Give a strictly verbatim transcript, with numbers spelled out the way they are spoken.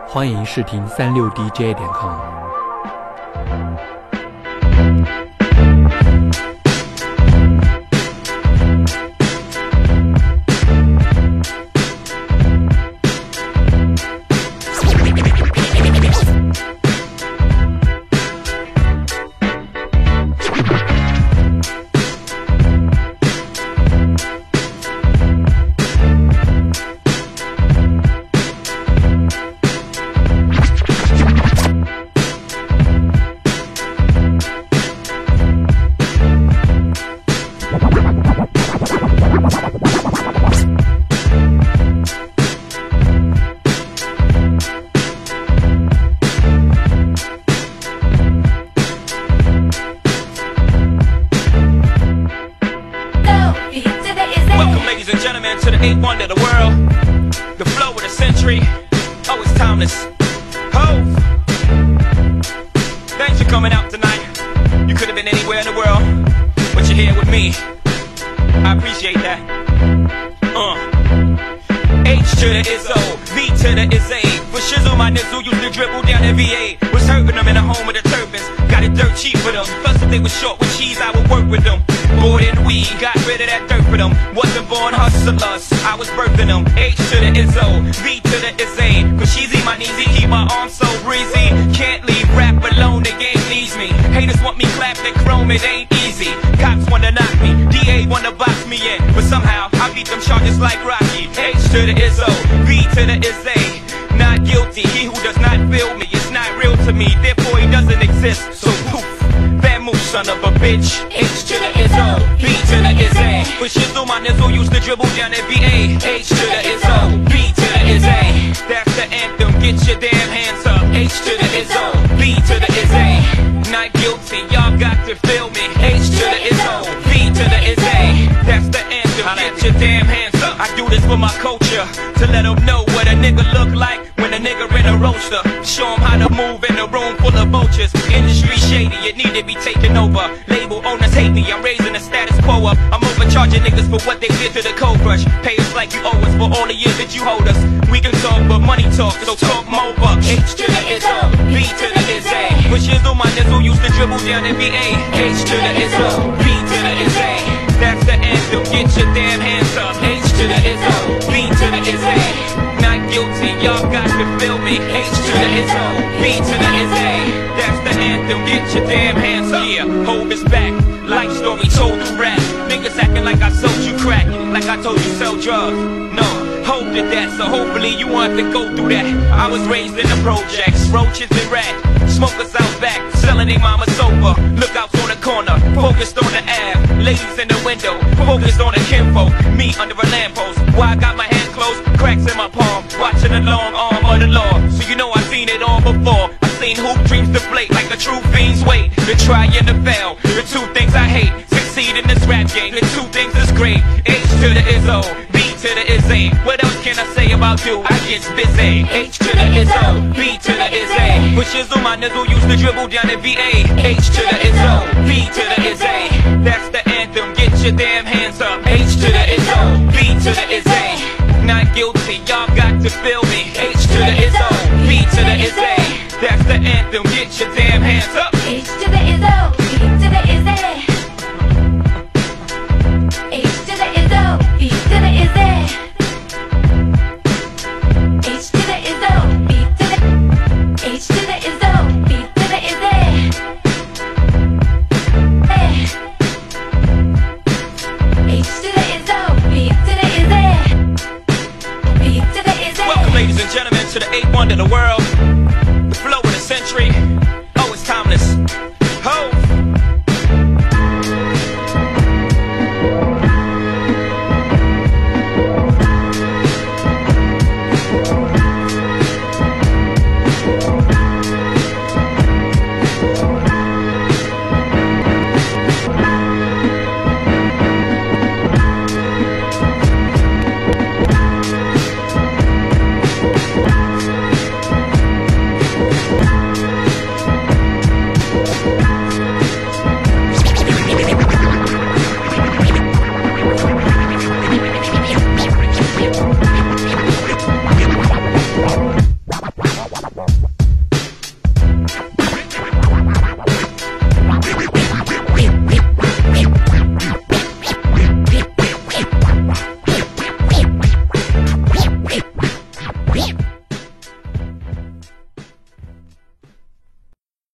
欢迎试听三六 D J 点 com。 To the eighth wonder of the world, the flow of the century. Oh, it's timeless. Hove, thanks for coming out tonight. You could have been anywhere in the world, but you're here with me. I appreciate that. Uh. H to the Izzo, V to the Izzy. For shizzle, my nizzle used to dribble down the V A. Was hurting them in the home of the turbans. Got it dirt cheap for them. Plus, if they were short with cheese, I would work with them. Bored in weed, got rid of that dirt for them. Wasn't born hustlers, I was birthing them. H to the Izzo, V to the Izzy. Cause she's my kneesy, keep my arms so breezy. Can't leave rap alone, the game needs me. Haters want me clapped at chrome, it ain't easy. Cops wanna knock me, D A wanna box me in. But somehow, I beat them charges like Rocky. H to the Izzo, V to the Izzy. Not guilty, he who does not feel me is not real to me. Therefore he doesn't exist, so poof. Bad move, son of a bitch. H to the Izzo, V to the Izzy. For shizzle, my nizzle used to dribble down at V A. H to the Izzo, V to the Izzy. That's the anthem, get your damn hands up. H to the Izzo, V to the Izzy. Not guilty, y'all got to feel me. H to the Izzo, V to the Izzy. That's the anthem, get your damn hands up. I do this for my culture, to let them know what a nigga look like when a nigga in a roaster. Show them how to move in a room full of vultures. Industry shady, it need to be taken over. Label owners hate me, I'm raising the status quo up. I'm overcharging niggas for what they did to the cold crush. Pay us like you owe us for all the years that you hold us. We can talk, but money talk, so talk more bucks. H to the Izzo, V to the Izzy. For shizzle, my nizzle used to dribble down in V A. H to the Izzo, V to the Izzy. That's the anthem, get your damn hands up. H to the Izzo, V to the Izzy. Not guilty, y'all got to feel me. H to the Izzo, V to the Izzy. That's the anthem, get your damn hands up. Yeah, Hove is back, life story told through rap. Niggas acting like I sold you crack, like I told you sell drugs. No, Hove did that, so hopefully you want to go through that. I was raised in the projects, roaches and rats. Smokers out back, selling their mama sober. Lookouts on the corner, focused on the ab. Ladies in the window, focused on the kinfolk. Me under a lamppost, while I got my hands closed, cracks in my palm, watching the long arm of the law. So you know I've seen it all before. I've seen hoop dreams deflate like a true fiend's weight. The try and the fail, the two things I hate. Succeed in this rap game, the two things is great. H to the Izzo, V to the Izzy. What else can I say about you? I get busy. H to the Izzo, V to the Izzy. For shizzle, my nizzle used to dribble down at V A. H to the Izzo, V to the Izzy. That's the anthem, get your damn hands up. H to the Izzo, V to the Izzy. Not guilty, y'all got to feel me. H to the Izzo, V to the Izzy. That's the anthem, get your damn hands up. H to the Izzo, V to the Izzy. H to the Izzo, V to the Izzy. H to the Izzo, V to the H to the Izzo, V to the Izzy. H to the Izzo, V to the Izzy. V to the Izzy. Welcome, ladies and gentlemen, to the eighth wonder of the world.